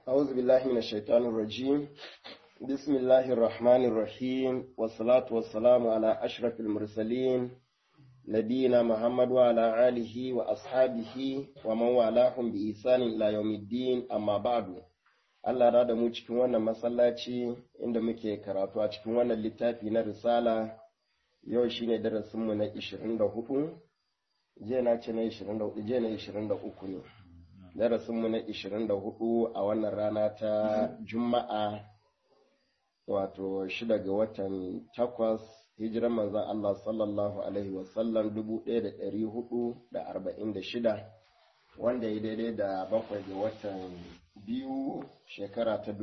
أعوذ بالله من الشيطان الرجيم. بسم الله الرحمن الرحيم، والصلاة والسلام على أشرف المرسلين نبينا محمد وعلى آله وأصحابه ومن والاهم بإحسان إلى يوم الدين. أما بعد. Allah ra da mu cikin wannan masallaci inda muke karatu a cikin wannan littafi na risala. Yau shine darasinmu na 24. Jiya na ce na 24, jiya na 23 ne. Darasinmu na 24 a wannan rana ta Juma'a, wato 6 ga watan 8 hijiran manzon Allah sallallahu alaihi wasallam 1446, wanda ya daidai da 7 ga watan 2 shekara ta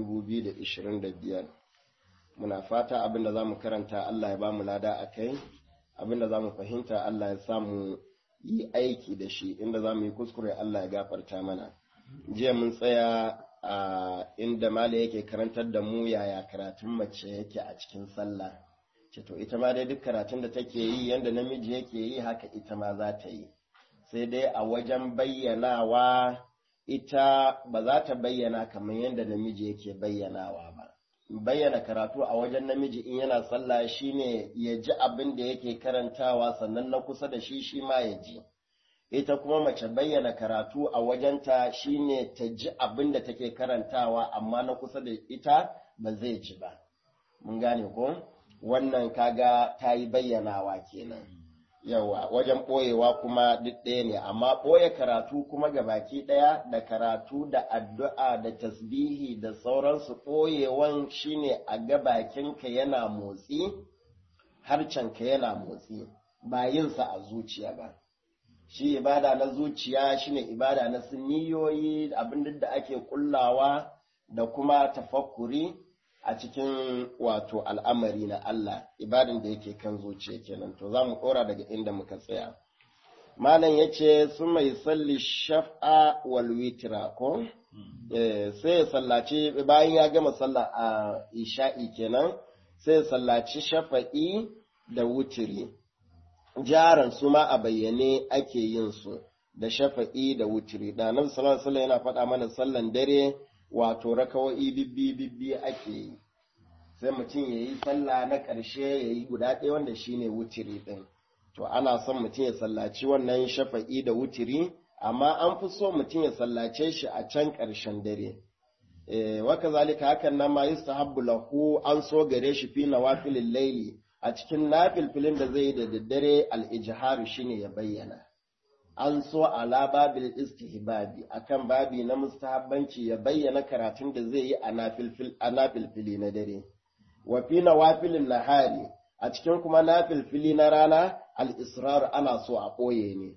2025. Muna fata abinda za mu karanta Allah ya ba mu lada a kai, abinda za mu fahimta Allah ya samu yi aiki da shi, inda za mu yi kuskure Allah ya gafarta mana. Jiya mun tsaya a inda mala yake karantar da mu yaya karatun mace yake a cikin sallah. Ce to ita ma dai duk karatun da take yi yanda namiji yake yi haka ita ma za ta yi. Sai dai a wajen bayyanawa ita ba za ta bayyana kamar yadda namiji yake bayyanawa ba. Bayyana karatu a wajen namiji in yana sallah shine ya ji abin da yake karantawa, sannan na kusa da shi ma ya ji. Ita kuma mace bayyana karatu a wajenta shine ta ji abin da take karantawa, amma na kusa da ita ba zai ji ba. Mun gane ko? Wannan kaga ta yi bayyanawa kenan. Yawa, wajen ɓoyewa kuma duk ɗaya ne, amma ɓoye karatu kuma gabaki ɗaya da karatu da addu'a da tasbihi da sauransu, ɓoyewan shine a ga bakinka yana motsi, harcenka yana motsi, ba yinsa a zuciya ba. Shi ibada na zuciya shine ibada na sunniyoyi, abin da ake kullawa da kuma tafakkuri a cikin wato al'amari na Allah, ibadan da yake kan zuciya kenan. To za mu ɗora daga inda muka tsaya. Malam ya ce su mai salli shaf'a wal witira ko? Sai ya sallaci bayan ya gama sallah a isha'i kenan, sai ya sallaci shafa'i da wutiri. Jaran su ma a bayyane ake yin su da shafa'i da wutiri. Da Annabi sallallahu alaihi wasallam yana faɗa mana sallan dare wato rakawo'i bibbi ake yi, sai mutum ya yi sallah na ƙarshe ya yi guda ɗaya wanda shi ne wutiri ɗin. To ana son mutum ya sallaci wannan shafa'i da wutiri, amma an fi so mutum ya sallace shi a can ƙarshen dare. Waka zalika hakan nan ma yustahabbu lahu, an so gare shi fi nawafilil laili, a cikin nafilfilin da zai yi da daddare al-ijharu shine ya bayyana. An so ala babil istihbabi, akan babi na mustahabbanci ya bayyana karatun da zai yi a nafilfili na dare. Wa fi nawafilin nahari, a cikin kuma nafilfili na rana al-israr ana so a ɓoye ne.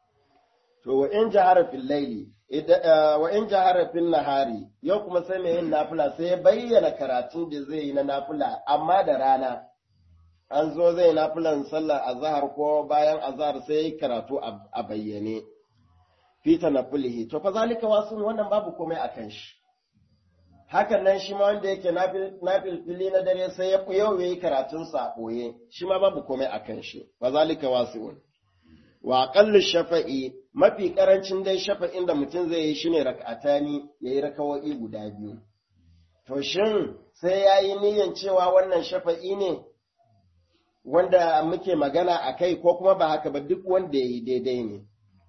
To wa in jahara fil laili, wa in jahara fil nahari, yau kuma sai mai yin nafila sai ya bayyana karatun da zai yi na nafila amma da rana. An zo zai nafilan sallar azhar ko bayan azhar sai yi karatu a bayyane. Fita na fulihi, to fa zalika wasu wannan babu komai a kan shi. Hakan nan shi ma wanda yake nafilfili na dare sai ya yau yayi karatun sa boye, shi ma babu komai a kan shi. Fa zalika wasu. Wa aqallu shafa'i, mafi karancin dai shafa'in da mutum zai yi shine rak'atani, yayi rakawo'i guda biyu. To shin sai yayi niyyan cewa wannan shafa'i ne wanda muke magana a kai, ko kuma ba haka ba, duk wanda ya yi daidai ne.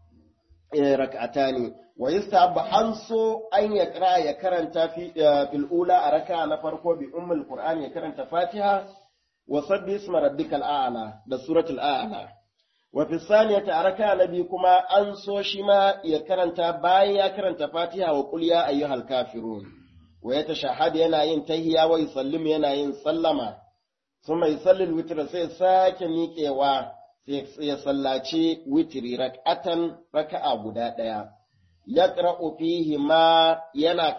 Rak'ata ne, wa yustahabbu an so an ya karanta fil ula a raka na farko bi ummul qur'an, ya karanta fatiha wa sabbi isma rabbikal a'la da suratul a'la. Wa fi saniyati a raka na biyu kuma an so shi ma ya karanta bayan ya karanta fatiha wa qul ya ayyuhal kafirun, wa ya tashahhadu yana yin tahiyya wa yusallimu yana yin sallama. Sun mai sallin witira sai sake miƙewa ya sallaci witiri rak'atan raka'a guda ɗaya. Yaqra'u fiha yana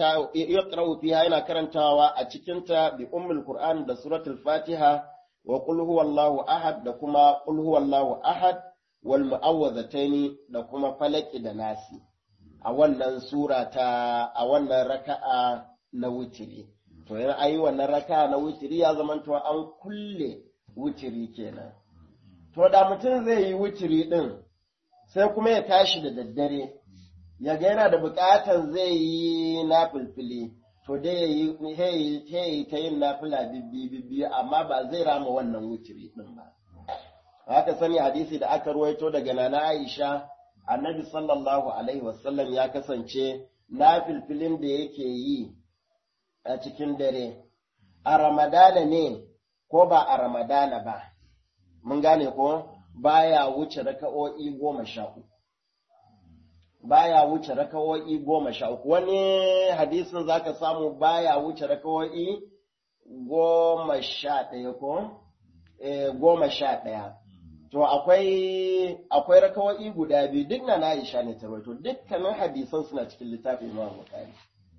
karantawa a cikinta bi ummul qur'an da suratul fatiha wa qul huwallahu ahad da kuma qul huwallahu ahad wal mu'awwazataini da kuma falaki da nasi a wannan a wannan raka'a na witiri. To yana ayi wannan raka na wutiri ya zamanto an kulle wutiri kenan. To da mutum zai yi wutiri din sai kuma ya tashi da daddare ya ga yana da buƙatar zai yi nafilfili to dai ya yi ta yin nafila bibbi amma ba zai rama wannan wutiri ɗin ba. Haka sani hadisi da aka ruwaito daga Nana Aisha, Annabi sallallahu alaihi wasallam ya kasance nafilfilin da yake yi a cikin dare, a Ramadana ne ko ba a Ramadana ba, mun gane ko baya wuce raka'o'i 13. Baya wuce raka'o'i 13. Wani hadisin zaka samu baya wuce raka'o'i 11 ko? 11. To akwai raka'o'i guda biyu duk na Aisha ne ta rawaito, dukkanin hadisan suna cikin littafin Imam Bukhari.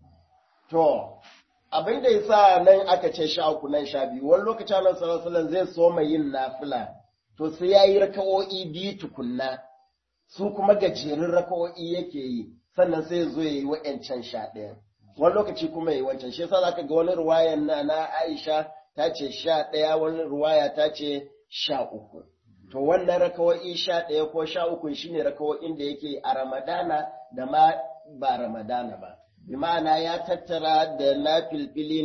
To abin da yasa nan aka ce 13 nan 12, wani lokaci Annabi sallallahu alaihi wasallam zai so mai yin nafila, to sai yayi raka'o'i 2 tukunna. Su kuma gajerun raka'o'i yake yi, sannan sai zo yayi wa'ancan 11. Wani lokaci kuma yayi wancan. Shi yasa zaka ga wani ruwayan na Aisha ta ce 11, wani ruwaya ta ce 13. To wannan raka'o'i 11 ko 13 shine raka'o'in da yake a Ramadana da ma ba Ramadana ba. Bi ma'ana ya tattara da nafilfili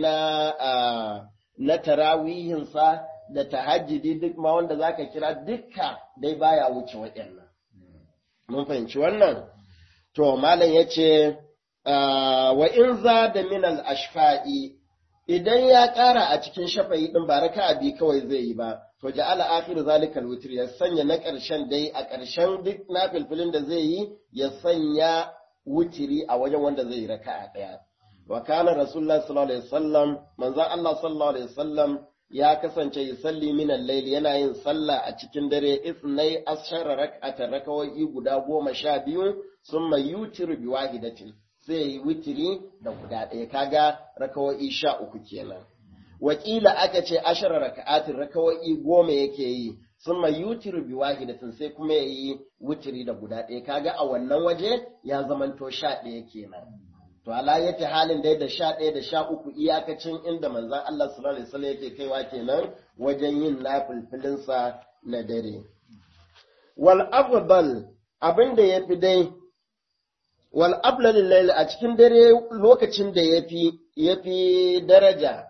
na tarawihinsa da tahajjudi duk ma wanda zaka kira dukka dai baya wuce waɗannan. Mun fahimci wannan? To, Malam ya ce, wa in za da minal ashfa'i, idan ya ƙara a cikin shafa'i ɗin ba raka bi kawai zai yi ba, to ja'ala akhiru zalikal witr, ya sanya na ƙarshen dai a ƙarshen duk na filfilin da zai yi, ya sanya wutiri a wajen wanda zai yi raka'a ɗaya. Wa kana Rasulullah sallallahu alaihi wasallam, manzon Allah sallallahu alaihi wasallam ya kasance yusalli min al-layl, yana yin sallah a cikin dare 12 rak'atan, rakawai guda 12, summa yutiru bi wahidatin, sai yi witiri da guda ɗaya, kaga rakawai 13 kenan. Wakila aka ce 10 rak'atin, rakawai 10 yake yi, summa yutiru bi wahidatin, sai kuma yayi witiri da guda ɗaya, kaga a wannan waje ya zamanto 11 kenan. To ala yake halin dai da 11 da 13 iyakacin inda manzon Allah sallallahu alaihi wasallam yake kaiwa kenan wajen yin nafilfilinsa na dare. Wal afdal, abinda yafi dai, wal afdal layl, a cikin dare lokacin da yafi daraja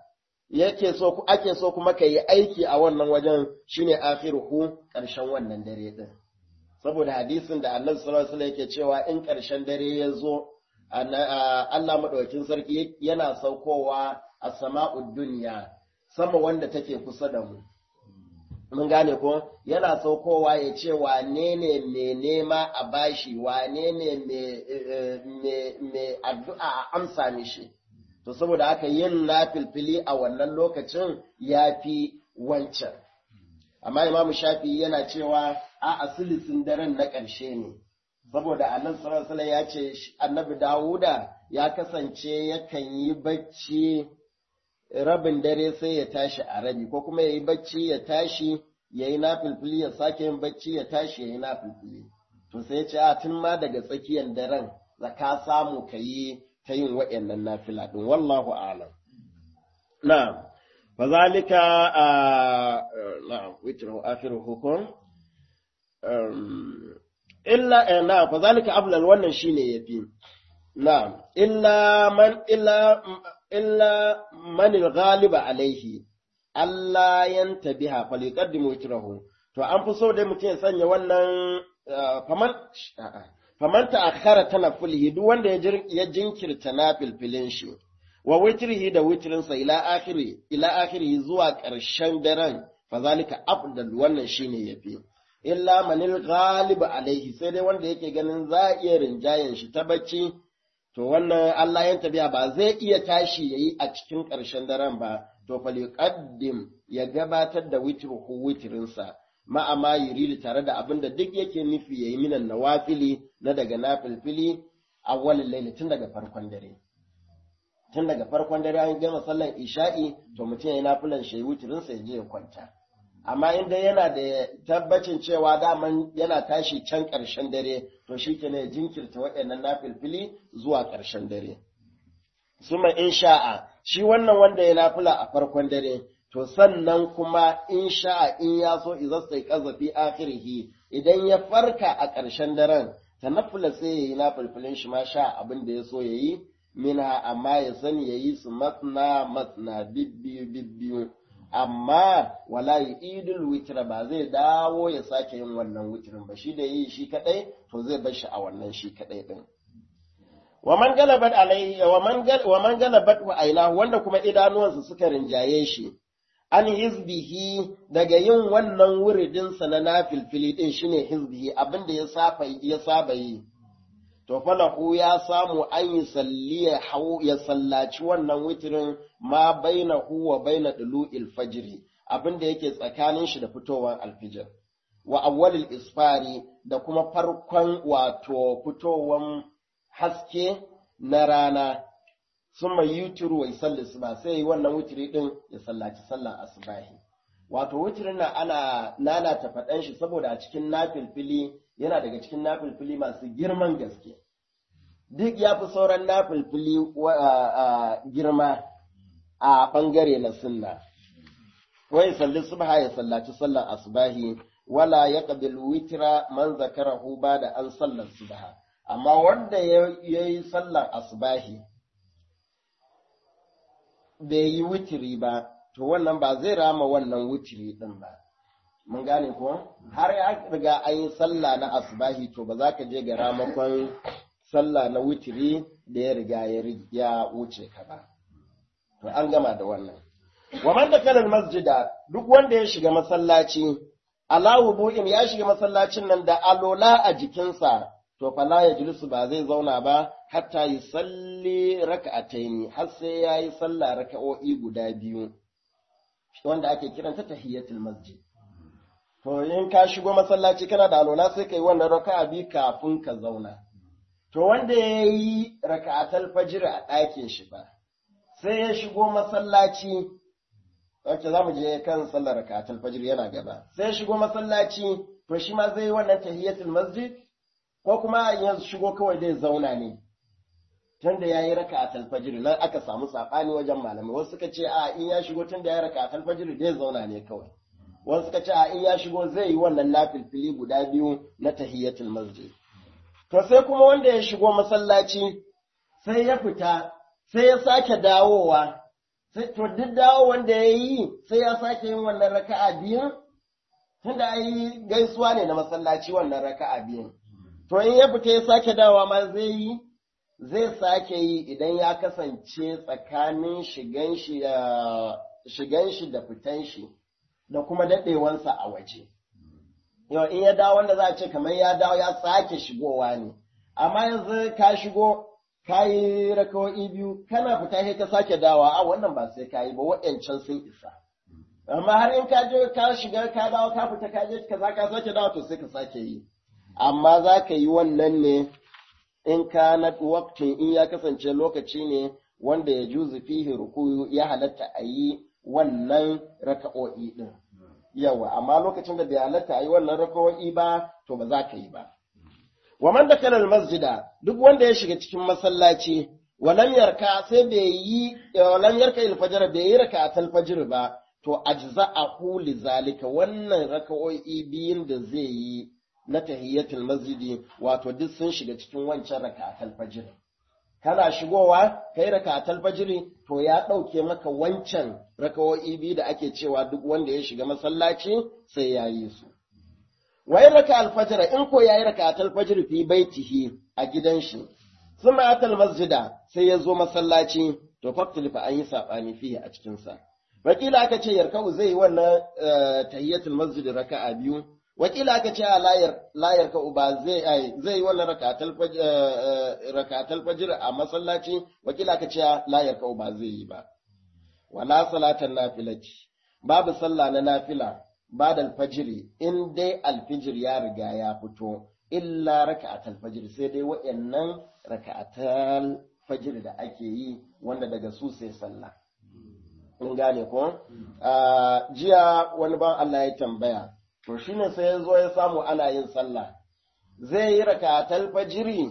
ake so kuma kai aiki a wannan wajen shine akhiruhu, karshen wannan dare din. Saboda hadisin da Annabi sallallahu alaihi wasallam yake cewa in karshen dare ya zo Allah maɗaukin sarki yana saukowa a sama'ud duniya, sama wanda take kusa da mu. Mun gane ko? Yana saukowa ya ce wane ne mai nema a bashi, wane ne mai addu'a a amsa mishi. To saboda haka yin nafilfili a wannan lokacin ya fi wancan. Amma Imam Shafi'i yana cewa a asilisin daren na ƙarshe ne. Saboda Annabi sallallahu alaihi ya ce Annabi Dawuda ya kasance yakan yi bacci rabin dare sai ya tashi a rabi, ko kuma yayi bacci ya tashi yayi nafilfili, ya sake yin bacci ya tashi yayi nafilfili. To sai ya ce a tun ma daga tsakiyar daren zaka samu kayi ta yin waɗannan nafila din, wallahu a'lam. Na'am, fazalika na'am witru akhiruhu illa na fa zalika afdal, wannan shine yafi. Na'am, illa man al-ghaliba alaihi Allah yantabiha falyuqaddimu witrahu. To an fi so dai mutum ya sanya wannan faman ta'akhkhara tanaffulihi, duk wanda ya jinkirta nafilfilin shi, wa witrihi da witrinsa ila akhiri zuwa ƙarshen daren, fa zalika afdal, wannan shine yafi. Illa manil ghalibu alaihi, sai dai wanda yake ganin za a iya rinjayen shi ta bacci, to wannan Allah ya tabiya ba zai iya tashi yayi a cikin ƙarshen daren ba, to fal yuqaddim, ya gabatar da witrinsa ma'a ma yuridu, tare da abin da duk yake nufi yayi minan nawafili, na daga nafilfili awwalil layli, tun daga farkon dare. Tun daga farkon dare an gama sallar isha'i, to mutum yayi nafilan shi witrinsa ya je ya kwanta. Amma inda yana da tabbacin cewa daman yana tashi can ƙarshen dare, to shi ke ne jinkirta waɗannan nafilfili zuwa ƙarshen dare. Suma in sha'a, shi wannan wanda ya nafila a farkon dare, to sannan kuma in sha'a in ya so izasta ƙazafi akhirihi, idan ya farka a ƙarshen daren, tanaffula sai yayi nafilfilin shi ma sha abin da ya so yayi minha amma ya sani yayi su matna bibbiyu amma wala idul witra ba zai dawo ya sake yin wannan witrin ba, shi da yi shi kadai to zai bar shi a wannan shi kadai din. wa man galabat alai wa man galabat wa aina wanda kuma idanuwansa suka rinjaye shi an hizbihi daga yin wannan wuridin sa na nafilfili din shine hizbihi abinda ya saba yi, to falahu ya samu an yi salliya ya sallaci wannan witrin ma bainahu wa baina dulu'il fajri abinda yake tsakanin shi da fitowar alfijir, wa awwalil isfari da kuma farkon wato fitowar haske na rana, summa yutiru wa yusalli subha sai wannan witri din ya sallaci sallar asbahi. Wato witrin nan ana lalata faɗan shi saboda a cikin nafilfili yana daga cikin nafilfili masu girman gaske, duk ya fi sauran nafilfili girma a ɓangare na sunna. Wai salli subha ya sallaci sallar asbahi wala ya ƙabil witra man zakarahu ba da an sallar subha, amma wanda ya yi sallar asbahi bai yi witiri ba, to wannan ba zai rama wannan witiri ɗin ba. Mun gane ko? Har ya riga an yi sallah na asbahi to ba za ka je ga ramakon sallah na witiri da ya riga ya wuce ka ba. To an gama da wannan. Wa man dakala masjida duk wanda ya shiga masallaci ala wudu'in ya shiga masallacin nan da alola a jikinsa to fala ya jilisu ba zai zauna ba hatta yi salli raka'ataini har sai ya yi sallah raka'o'i guda biyu wanda ake kiranta tahiyatul masjid. To in ka shigo masallaci kana da alola sai kai wannan raka'a biyu kafin ka zauna. To wanda ya yi raka'atul fajr a ɗakin shi ba sai ya shigo masallaci, wacce za mu je kan sallar raka'atul fajr yana gaba, sai ya shigo masallaci to shi ma zai yi wannan tahiyatul masjid ko kuma ya shigo kawai zai zauna ne tunda yayi raka'atul fajr. Nan aka samu sabani wajen malamai, wasu suka ce a in ya shigo tunda yayi raka'atul fajr zai zauna ne kawai, wasu suka ce a in ya shigo zai yi wannan nafilfili guda biyu na tahiyatul masjid. To sai kuma wanda ya shigo masallaci sai ya fita sai ya sake dawowa, sai to duk dawo wanda ya yi sai ya sake yin wannan raka'a biyu tunda ai gaisuwa ne na masallaci wannan raka'a biyu. To in ya fita ya sake dawowa ma zai sake yi idan ya kasance tsakanin shigan shi da fitan shi da kuma daɗewansa a waje. Yau in ya dawo wanda za a ce kamar ya dawo ya sake shigowa ne, amma yanzu ka shigo ka yi rakawo'i biyu kana fita sai ka sake dawa a wannan ba sai ka yi ba, waɗancan sun isa. Amma har in ka je ka shiga ka dawo ka fita ka je ka sake dawo to sai ka sake yi. Amma za ka yi wannan ne in ka na waktin in ya kasance lokaci ne wanda ya juzu fihi rukuyu ya halatta a yi wannan raka'o'i din. Yawa, amma lokacin da bai halatta a yi wannan raka'o'i ba to ba za ka yi ba. Wa man dakala al-masjida duk wanda ya shiga cikin masallaci walam yarka sai walam yarka al-fajr bai yi raka'atul fajr ba to ajza'ahu li zalika wannan raka'o'i biyun da zai yi na tahiyatul masjidi wato duk sun shiga cikin wancan raka'atul fajr. Kana shigowa kai raka'atul fajr to ya dauke maka wancan raka'o'i biyu da ake cewa duk wanda ya shiga masallaci sai ya yi su. Wai raka alfajr in ko yayi raka'atul fajr fi baitihi a gidan shi suma atal masjida sai ya zo masallaci to faktilifa an yi sabani fihi a cikin sa. Wakila aka ce yarka'u zai yi wannan tahiyatul masjid raka'a biyu, wakila aka ce la yarka'u ba zai yi wannan raka'atul fajr a masallaci, wakila aka ce la yarka'u ba zai yi ba. Wala salatan nafilati babu sallah na nafila ba da alfajiri in dai alfijir ya riga ya fito illa raka'atul fajr sai dai waɗannan raka'atul fajr da ake yi wanda daga su sai sallah. In gane ko? Jiya wani ban Allah ya tambaya, to shine sai ya zo ya samu ana yin sallah. Zai yi raka'atul fajri,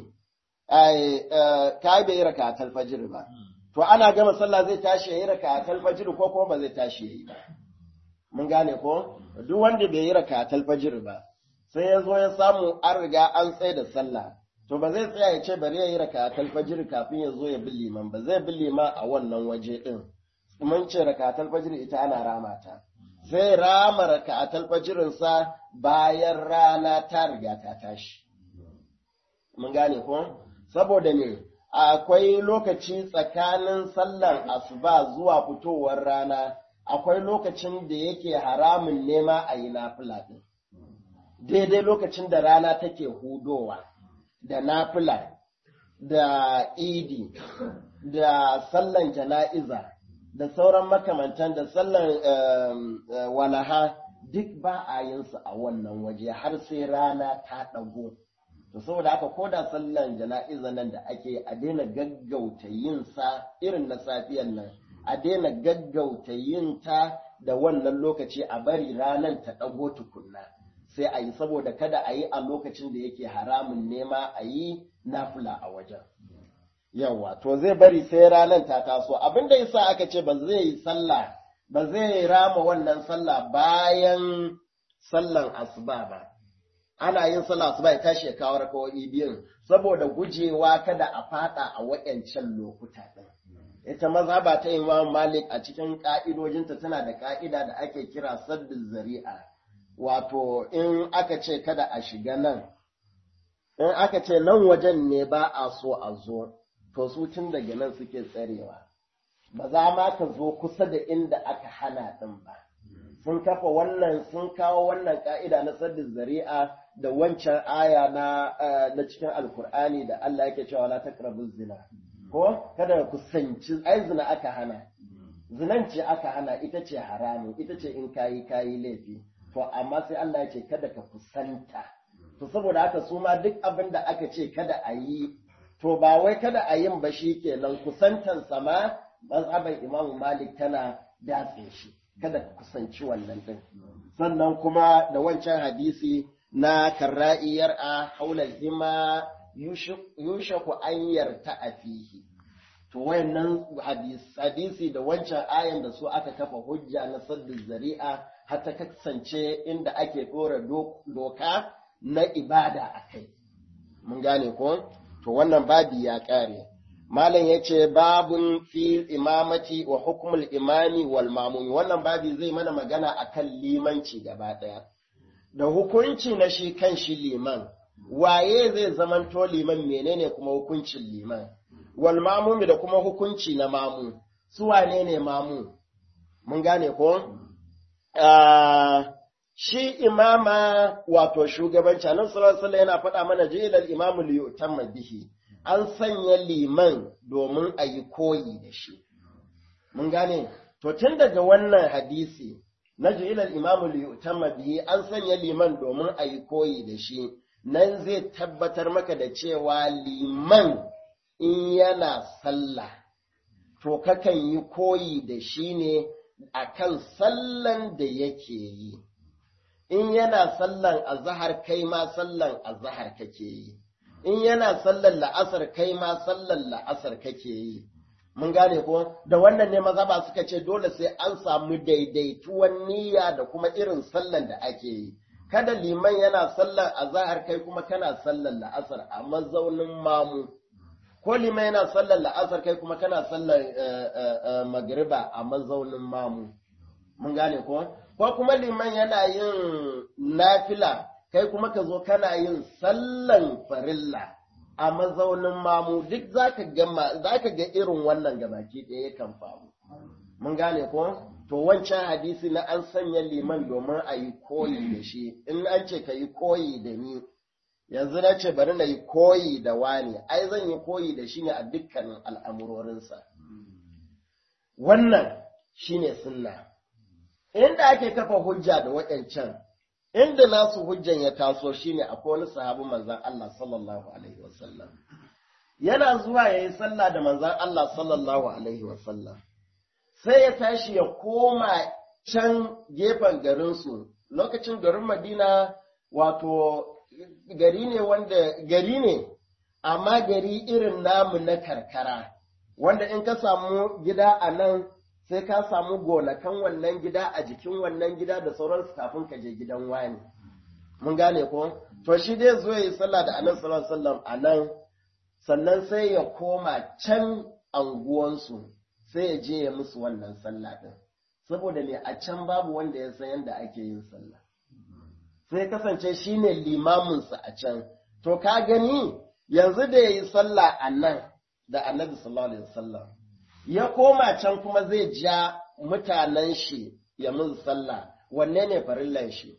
kai bai yi raka'atul fajr ba. To ana gama sallah zai tashi ya yi raka'atul fajr ko kuma ba zai tashi ya yi ba. Mun gane ko? Duk wanda bai yi raka'atul fajr ba, sai ya zo ya samu an riga an tsaye da sallah. to ba zai tsaya ya ce bari ya yi raka'atul fajr kafin ya zo ya bi liman ba, zai bi liman a wannan waje din. Mun ce raka'atul fajr ita ana rama ta, zai rama raka'atul fajrin sa bayan rana ta riga ta tashi. Mun gane ko? Saboda ne akwai lokaci tsakanin sallar asuba zuwa fitowar rana, akwai lokacin da yake haramun nema a yi nafila ɗin. Daidai lokacin da rana take hudowa, da nafila, da idi, da sallan jana'iza, da sauran makamantan da sallan walaha, duk ba a yin su a wannan waje har sai rana ta ɗago. To saboda haka ko da sallan jana'iza nan da ake a daina gaggauta yin sa irin na safiyan nan, a daina gaggauta yin ta da wannan lokaci, a bari ranar ta ɗago tukunna sai a yi, saboda kada a yi a lokacin da yake haramun nema a yi nafila a wajen. Yawa, to zai bari sai ranar ta taso. Abin da yasa aka ce ba zai yi sallah, ba zai rama wannan sallah bayan sallan asuba ba. Ana yin sallah asuba ya tashi ya kawo rakawoyi biyun saboda gujewa kada a fada a waɗancan lokuta ɗin. Ita mazhaba ta Imam Malik a cikin ƙa'idojinta tana da ƙa'ida da ake kira saddul zari'a. Wato in aka ce kada a shiga nan, in aka ce nan wajen ne ba a so a zo, to su tun daga nan suke tsarewa. Ba za ma ka zo kusa da inda aka hana ɗin ba. Sun kafa wannan, sun kawo wannan ƙa'ida na saddul zari'a da wancan aya na cikin Alkur'ani da Allah yake cewa la taqrabu zina. Ko kada ku kusanci, ai zina aka hana. Zinan ce aka hana, ita ce haramun, ita ce in kayi laifi. To amma sai Allah ya ce kada ka kusanta. To saboda haka su ma duk abin da aka ce kada a yi, to ba wai kada a yin ba shi kenan, kusantan sama mazhaban Imam Malik tana datse shi. Kada ka kusanci wannan din. Sannan kuma da wancan hadisi na karra'iyar a haulal hima yushaku an yarta a fihi. To wayannan hadisi da wancan ayan da su aka kafa hujja na saddul zari'a har ta kasance inda ake ɗora doka na ibada a kai. Mun gane ko? To wannan babi ya ƙare. Malam ya ce babun fil imamati wa hukumul imami wal mamumi. Wannan babi zai mana magana akan limanci gaba ɗaya. Da hukunci na shi kan shi liman, waye zai zamanto liman, menene kuma hukuncin liman, wal mamumi da kuma hukunci na mamu, su wane ne mamu? Mun gane ko? Shi imama wato shugabanci, nan sallallahu yana faɗa mana jilal imamu li yutamma bihi, an sanya liman domin a yi koyi da shi. Mun gane? To tun daga wannan hadisi, na jilal imamu li yutamma bihi, an sanya liman domin a yi koyi da shi, nan zai tabbatar maka da cewa liman in yana sallah, to kakan yi koyi da shi ne akan sallan da yake yi. In yana sallan azhar kai ma sallan azhar kake yi. In yana sallan la'asar kai ma sallan la'asar kake yi. Mun gane ko? Da wannan ne mazhaba suka ce dole sai an samu daidaituwan niyya da kuma irin sallan da ake yi. Kada liman yana sallan azhar kai kuma kana sallan la'asar a mazaunin mamu. Ko liman yana sallan la'asar kai kuma kana sallan magriba a mazaunin mamu. Mun gane ko? Ko kuma liman yana yin nafila kai kuma ka zo kana yin sallan farilla a mazaunin mamu, duk zaka ga irin wannan gabaki ɗaya kan faru. Mun gane ko? To wancan hadisi na an sanya liman domin a yi koyi da shi, in an ce ka yi koyi da ni, yanzu na ce bari na yi koyi da wani, ai zan yi koyi da shi ne a dukkanin al'amurorinsa. Wannan shi ne sunna. Inda ake kafa hujja da waɗancan, inda nasu hujjan ya taso shi ne akwai wani sahabu manzan Allah sallallahu Alaihi wasallam. Yana zuwa ya yi sallah da manzan Allah sallallahu Alaihi wasallam. Sai ya tashi ya koma can gefen garinsu, lokacin garin Madina wato gari ne, amma gari irin namu na karkara, wanda in ka samu gida a nan sai ka samu gonakan wannan gida a jikin wannan gida da sauransu kafin ka je gidan wani. mun gane ko to shi dai zo yi sallah da annabi sallallahu alaihi wasallam a nan sannan sai ya koma can anguwansu sai ya je ya musu wannan sallah din saboda me a can babu wanda ya san yadda ake yin sallah sai kasance shine limamin su a can to ka gani yanzu da yayi sallah a nan da annabi sallallahu alaihi wasallam ya koma can kuma zai ja mutanen shi ya musu sallah wanne ne farillan shi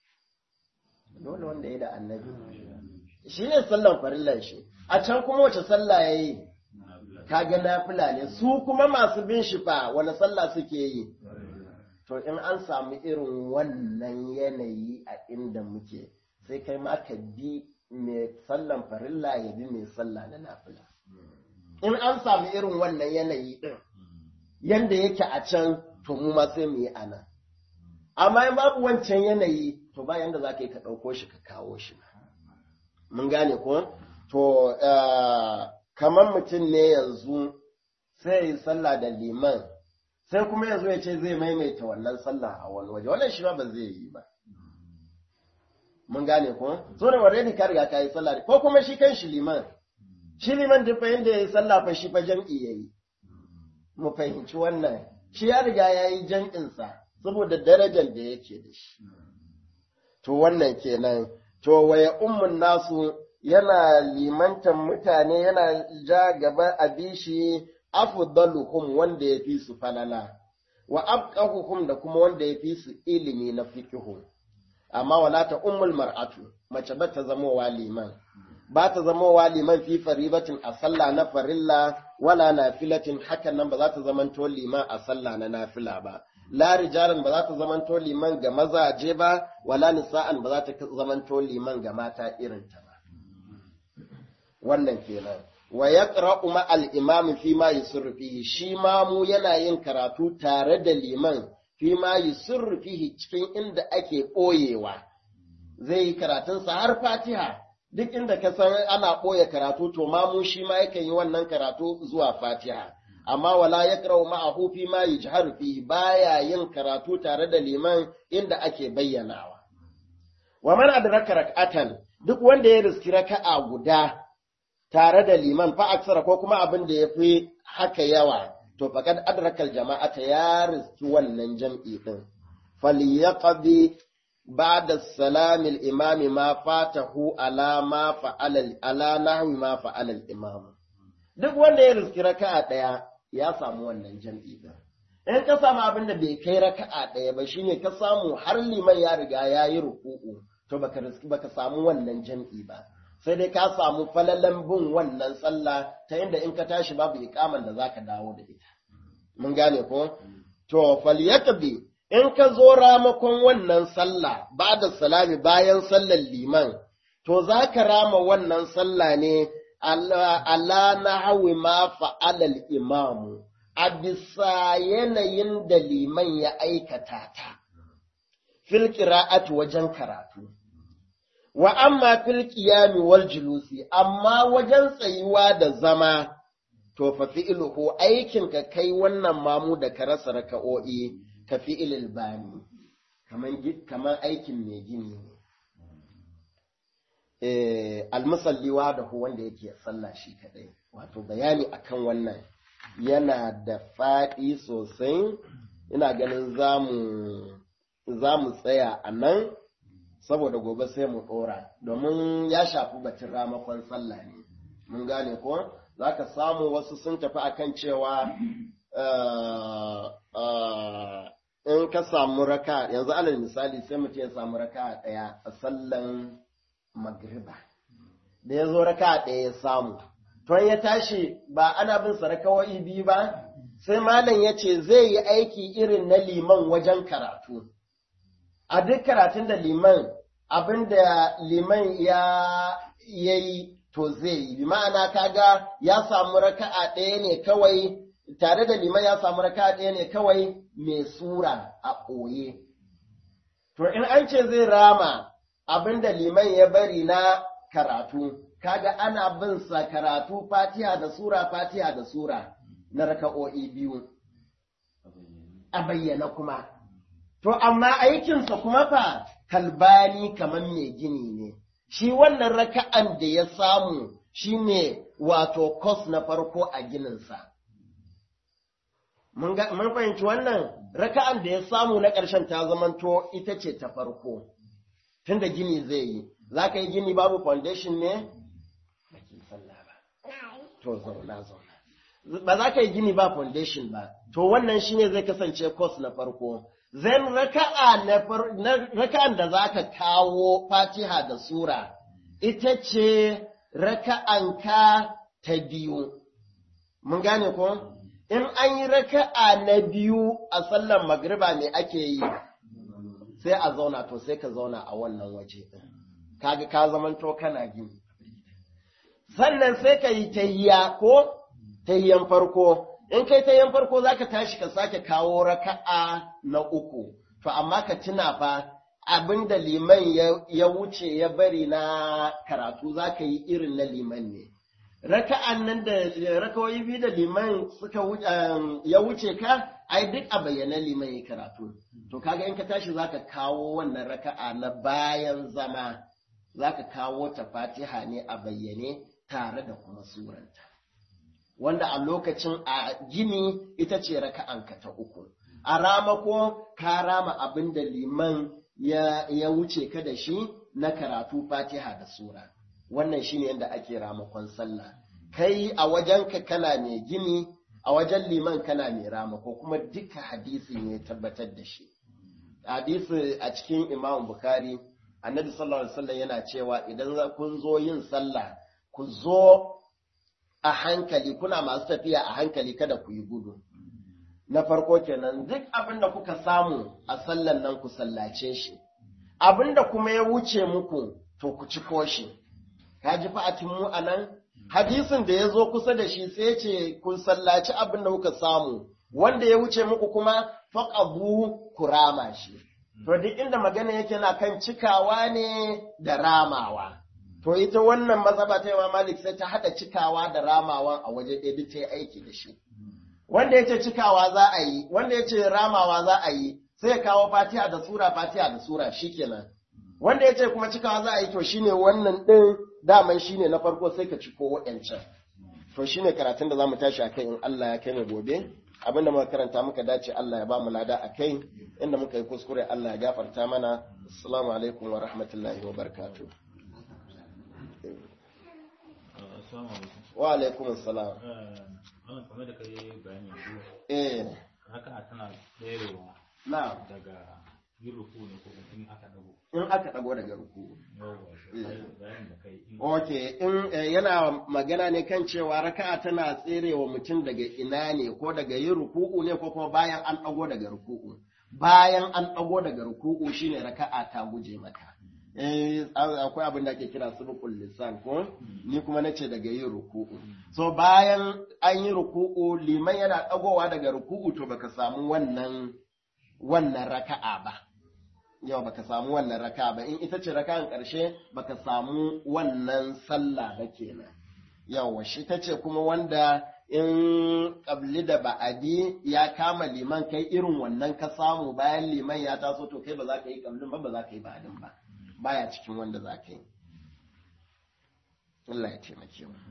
dole wanda ya da annabi shi ne sallan farillan shi a can kuma wace sallah ya yi kaga nafila ne su kuma masu bin shi fa wani sallah suke yi to in an samu irin wannan yanayi a inda muke sai kai ma ka bi mai sallan farilla ya bi mai sallah na nafila in an samu irin wannan yanayi din yanda yake a can to mu ma sai mu yi ana amma in babu wancan yanayi to ba yanda za ka yi ka ɗauko shi ka kawo shi mun gane ko to kamar mutum ne yanzu sai ya yi sallah da liman sai kuma yanzu ya ce zai maimaita wannan sallah a wani waje wannan shi ba zai yi ba mun gane ko so da already ka riga ka yi sallah ko kuma shi kan shi liman duk fahimta da ya yi sallah fa shi fa jam'i ya yi mu fahimci wannan shi ya riga ya yi jam'insa saboda darajar da yake da shi to wannan kenan to waya ummun nasu yana limantan mutane yana ja gaba a bishi afdaluhum wanda ya fi su falala wa abqahuhum da kuma wanda ya fi su ilimi na fiqhu amma wala ta ummul mar'atu mace ba ta zama wa liman ba ta zama wa liman fi faribatin a sallah na farilla wala nafilatin hakan nan ba za ta zama to liman a sallah na nafila ba la rijalan ba za ta zama to liman ga mazaje ba wala nisa'an ba za ta zama to liman ga mata irin ta ba wannan kenan wa yaqra'u ma al-imam fi ma yusirru fihi shi ma mu yana yin karatu tare da liman fi ma yusirru fihi cikin inda ake boyewa zai yi karatun sa har Fatiha duk inda ka san ana boye karatu to ma mu shi ma yakan yi wannan karatu zuwa Fatiha amma wala yaqra'u ma'ahu fi ma yajharu fihi baya yin karatu tare da liman inda ake bayyanawa wa man adraka rak'atan duk wanda ya riski raka'a guda tare da liman fa aksara ko kuma abin da yafi haka yawa to faqad adrakal jama'ata ya riski wannan jam'i din falyaqdi ba'da salam al-imam ma fatahu ala ma fa'ala ala nahwi ma fa'ala al-imam duk wanda ya riski raka'a daya ya samu wannan jam'i din in ka samu abin da bai kai raka'a daya ba shine ka samu har liman ya riga yayi ruku'u to baka samu wannan jam'i ba sai dai ka samu falalan bin wannan sallah ta inda in ka tashi babu iqaman da zaka dawo da ita mun gane ko to falyakbi in ka zo ramakon wannan sallah ba'da salami bayan sallar liman to zaka rama wannan sallah ne ala nahwi ma fa'ala al-imam a bisa yanayin da liman ya aikata ta fil qira'ati wajen karatu wa amma fil qiyami wal julusi amma wajen tsayuwa da zama to fa fi'luhu aikin ka kai wannan mamu da ka rasa raka'o'i ka fi'ilil bani kaman aikin mai gini almusalli da wanda yake sallah shi kadai wato bayani akan wannan yana da faɗi sosai ina ganin zamu tsaya a nan saboda gobe sai mu ɗora domin ya shafi batun ramakon sallah ne mun gane ko za ka samu wasu sun tafi akan cewa in ka samu raka yanzu alal misali sai mutum ya samu raka ɗaya a sallan magriba da ya zo raka ɗaya ya samu to ya tashi ba ana bin sa rakawai biyu ba sai malam ya ce zai yi aiki irin na liman wajen karatu a duk karatun da liman abinda liman ya yi to zai yi bi ma'ana kaga ya samu raka'a ɗaya ne kawai tare da liman ya samu raka'a ɗaya ne kawai mai sura a ɓoye to in an ce zai rama abinda liman ya bari na karatu kaga ana bin sa karatu fatiha da sura na raka'o'i biyu a bayyana kuma to amma aikinsa kuma fa kalbani kaman mai gini ne. Shi wannan raka'an da ya samu shine wato kos na farko a gininsa. Mun fahimci wannan raka'an da ya samu na ƙarshen ta zamanto ita ce ta farko, tunda gini zai yi. Za ka yi gini babu foundation ne? Baki sallah ba. To zauna. Ba za ka yi gini ba foundation ba, to wannan shine zai kasance kos na farko. Zan raka'an da za ka kawo Fatiha da Sura, ita ce raka'anka ta biyu. Mun gane ko? In an yi raka'a na biyu a sallar magriba ne ake yi, sai a zauna, to sai ka zauna a wannan waje ɗin. Kaga ka zamanto kana gini. Sannan sai ka yi tayya ko tayyan farko. In kai tayyan farko za ka tashi ka sake kawo raka'a na uku. To amma ka tuna fa abin da liman ya wuce ya bari na karatu za ka yi irin na liman ne. Raka'an nan da rakawoyi biyu da liman suka ya wuce ka, ai duk a bayyana liman ya karatu. To kaga in ka tashi za ka kawo wannan raka'a na bayan zama, za ka kawo ta Fatiha ne a bayyane tare da kuma suranta. Wanda a lokacin a gini ita ce raka'anka ta uku. A ramako ka rama abin da liman ya wuce ka da shi na karatu Fatiha da sura. Wannan shine yadda ake ramakon sallah. Kai a wajenka kana mai gini, a wajen liman kana mai ramako, kuma duka hadisi ne tabbatar da shi. Hadisi a cikin Imam Bukhari, Annabi sallallahu alaihi wasallam yana cewa idan kun zo yin sallah, ku zo a hankali, kuna masu tafiya a hankali, kada ku yi gudu. Na farko kenan, duk abin da kuka samu a sallan nan ku sallace shi, abin da kuma ya wuce muku to ku ciko shi. Ka ji fa'atin mu a nan? Hadisin da ya zo kusa da shi sai ce ku sallaci abin da kuka samu, wanda ya wuce muku kuma faƙabu ku rama shi. To duk inda magana yake na kan cikawa ne da ramawa. To ita wannan mazhaba ta Imam Malik sai ta hada cikawa da ramawan a waje ɗaya duk ta yi aiki da shi. Wanda yace cikawa za a yi, wanda yace ramawa za a yi, sai ya kawo Fatiha da sura shikenan. Wanda yace kuma cikawa za a yi to shine wannan din daman shine na farko sai ka ciko waɗancan. To shine karatun da zamu tashi akai in Allah ya kai mu gobe. Abinda muka karanta muka dace Allah ya ba mu lada akai, inda muka yi kuskure Allah ya gafarta mana. Assalamu alaikum wa rahmatullahi wa barakatuh. Wa alaikum assalam. Wannan kamar da kai bayani yanzu. Haka tana tserewa. Na'am. Daga yin ruku ne ko in aka dago. In aka dago daga ruku. Bayanin da kai. Okay, in yana magana ne kan cewa raka'a tana tserewa mutum daga ina ne, ko daga yin ruku'u ne ko kuma bayan an dago daga ruku'u. Bayan an dago daga ruku'u shine raka'a ta guje maka. Akwai abin da ake kira subul lisan ko ni kuma nace daga yin ruku'u. So bayan an yi ruku'u liman yana dagowa daga ruku'u to baka samu wannan raka'a ba. Yau baka samu wannan raka'a ba, in ita ce raka'an ƙarshe baka samu wannan sallah ba kenan. Yawa shi tace kuma wanda in ƙabli da ba'adi ya kama liman kai irin wannan ka samu bayan liman ya taso to kai ba za ka yi ƙablin ba za ka yi ba'adin ba. Baya cikin wanda za ka yi. Allah ya taimake mu.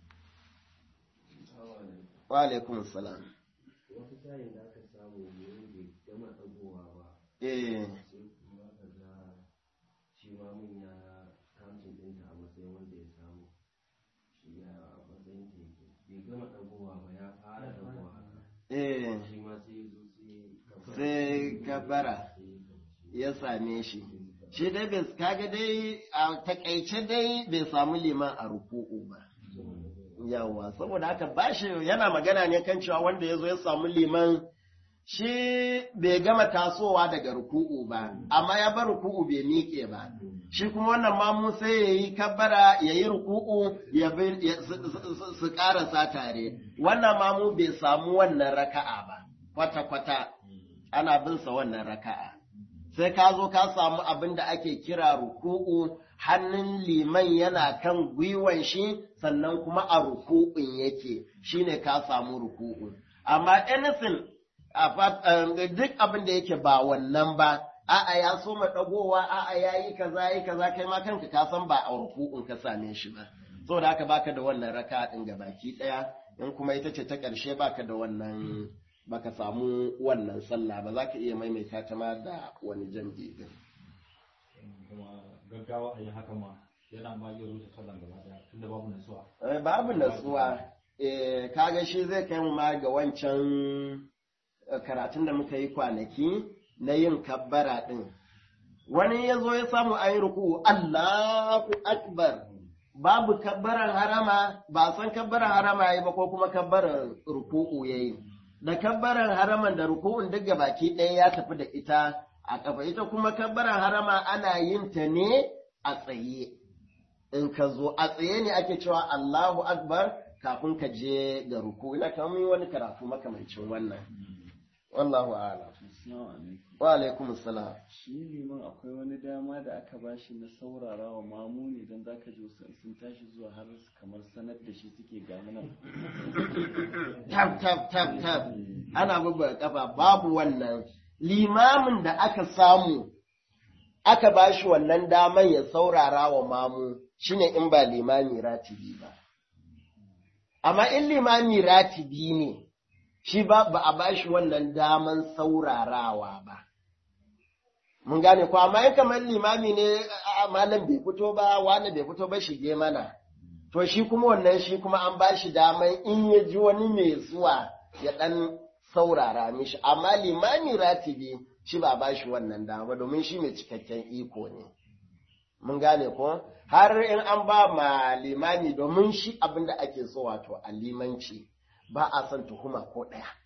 Wa alaikum salam. Wasu tayin da aka samu ne bai gama ɗagowa ba. Eh. Sai kuma ka ga shi ma mun ya kamcin ɗinta a matsayin wanda ya samu. Shi ya a matsayin teke. Bai gama ɗagowa ba ya fara ɗagowa haka. Eh. Shi ma sai zo Sai kabara ya same shi. Shi dai bai kaga dai a takaice dai bai samu liman a ruku'u ba. Yawa saboda haka bashi yana magana ne kan cewa wanda ya zo ya samu liman shi bai gama tasowa daga ruku'u ba, amma ya bar ruku'u bai miƙe ba. Shi kuma wannan mamu sai ya yi kabbara ya yi ruku'u su ƙarasa tare. Wannan mamu bai samu wannan raka'a ba, kwata-kwata ana bin sa wannan raka'a. Sai ka zo ka samu abin da ake kira ruku'u, hannun liman yana kan gwiwan shi sannan kuma a ruku'un yake, shine ka samu ruku'u. Amma anything duk abin da yake ba wannan ba, a'a ya so ma dagowa a'a yayi kaza kai ma kanka ka san ba a ruku'un ka same shi ba saboda haka baka da wannan raka'a din gabaki daya in kuma ita ce ta ƙarshe baka da wannan baka samu wannan sallah ba za ka iya maimaita ta ma da wani jam'i din kuma gaggawa a yi haka ma yana ma iya rusa sallan gaba daya tunda babu nasuwa babu nasuwa kaga shi zai kai mu ma ga wancan karatun da muka yi kwanaki na yin kabbara din wani ya zo ya samu ayi ruku Allahu akbar babu kabbaran harama ba san kabbaran harama yayi ba ko kuma kabbaran ruku'u yayi da kabbaran haraman da ruku'un duk baki ɗaya ya tafi da ita a kafa ita kuma kabbaran harama ana yin ta ne a tsaye in ka zo a tsaye ne ake cewa Allahu akbar kafin ka je ga ruku ina kamar wani karatu makamancin wannan wallahu a'lam wa alaikum assalam shi liman akwai wani dama da aka bashi na saurara wa mamu ne don zaka ji sun tashi zuwa har kamar sanar da shi suke gani nan tab ana buga kafa babu wannan limamin da aka samu aka bashi wannan daman ya saurara wa mamu shine in ba limami ratibi ba amma in limami ratibi ne shi ba a bashi wannan daman saurarawa ba mun gane ko amma in kamar limami ne malam bai fito ba wani bai fito ba shige mana to shi kuma wannan shi kuma an bashi daman in ya ji wani mai zuwa ya dan saurara mishi amma limami ratibi shi ba bashi wannan dama ba domin shi mai cikakken iko ne mun gane ko har in an ba ma limami domin shi abinda ake so wato a limanci ba a son tuhuma ko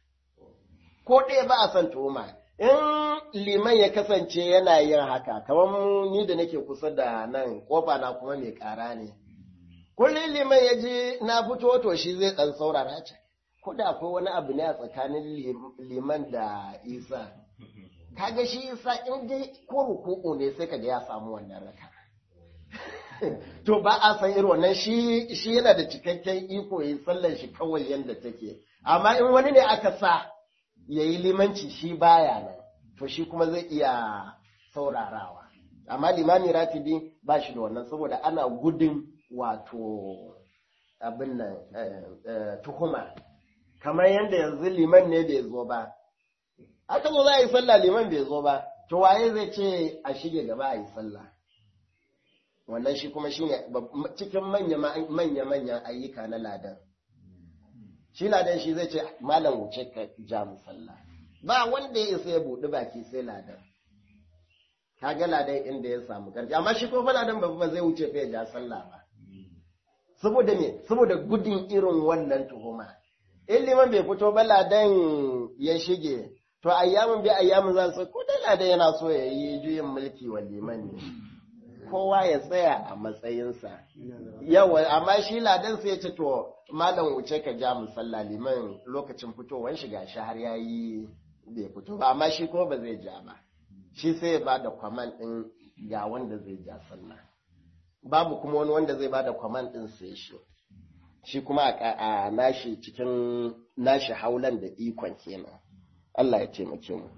ɗaya ba a son tuhuma in liman ya kasance yana yin haka kamar ni da nake kusa da nan kofa na kuma mai ƙara ne kullum liman ya ji na fito to shi zai ɗan saurara ce ko da akwai wani abu ne a tsakanin liman da isa kaga shi isa in dai ko ruku'u ne sai kaga ya samu wannan raka to ba a san irin wannan shi yana da cikakken iko yi sallar shi kawai yanda take amma in wani ne aka sa yayi limanci shi baya nan to shi kuma zai iya saurarawa amma limami ratibi ba shi da wannan saboda ana gudun wato abin nan tuhuma kamar yadda yanzu liman ne bai zo ba aka zo za a yi sallah liman bai zo ba to waye zai ce a shige gaba a yi sallah wannan shi kuma shine cikin manya-manyan ayyuka na ladan shi ladan shi zai ce malam wuce ka ja mu sallah ba wanda ya isa ya buɗi baki sai ladan kaga ladan inda ya samu karfi amma shi ko fa ladan ba zai wuce fa ya ja sallah ba saboda me saboda gudun irin wannan tuhuma in liman bai fito ba ladan ya shige to ayyamin bi ayyamin za su ko da ladan yana so ya yi juyin mulki wa liman ne kowa ya tsaya a matsayinsa yawa amma shi ladan sai ya ce to malam wuce ka ja mu sallah liman lokacin fitowar shi gashi har yayi bai fito ba amma shi ko ba zai ja ba shi sai ya bada kwaman din ga wanda zai ja sallah babu kuma wani wanda zai bada kwaman din sai shi kuma a nashi cikin nashi haulan da ikon kenan Allah ya taimake mu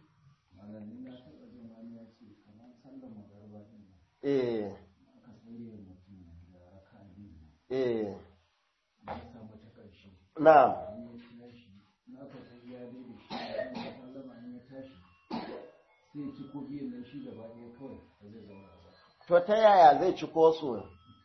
na'am to ta yaya zai ciko su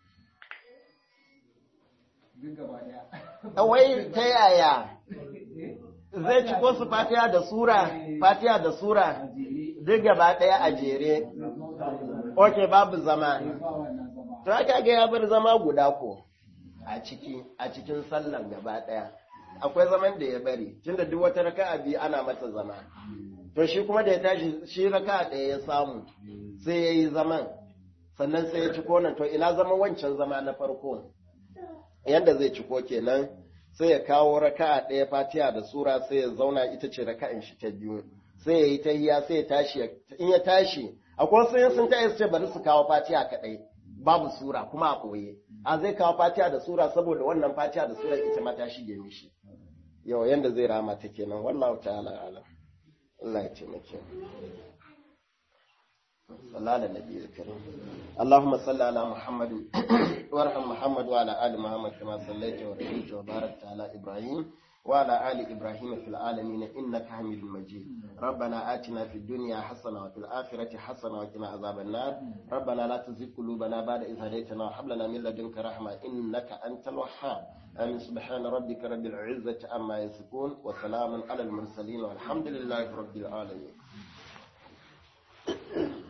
wai ta yaya zai ciko su fatiha da sura duk gaba ɗaya a jere ok babu zama to aka ga ya bar zama guda ko a cikin sallan gaba ɗaya akwai zaman da ya bari tunda duk wata raka'a biyu ana mata zama to shi kuma da ya tashi shi raka'a ɗaya ya samu sai ya yi zaman sannan sai ya ciko nan to ina zaman wancan zama na farko yanda zai ciko kenan sai ya kawo raka'a ɗaya fatiha da sura sai ya zauna ita ce raka'in shi ta biyu sai ya yi tahiya sai ya tashi in ya tashi akwai wasu sun tashi su ce bari su kawo fatiha kaɗai babu sura kuma a ɓoye a zai kawo fatiha da sura saboda wannan fatiha da sura ita ma ta shige mishi yau yanda zai rama ta kenan wallahu ta'ala alam Allah ya taimake mu صلى على النبي الكريم. اللهم صل على محمد وارحم محمد وعلى آل محمد كما صليت ورحمت وباركت على إبراهيم وعلى آل إبراهيم في العالمين إنك حميد مجيد. ربنا آتنا في الدنيا حسنة وفي الآخرة حسنة وقنا عذاب النار. ربنا لا تزغ قلوبنا بعد إذ هديتنا وهب لنا من لدنك رحمة إنك أنت الوهاب. آمين. سبحان ربك رب العزة عما يصفون وسلام على المرسلين والحمد لله رب العالمين.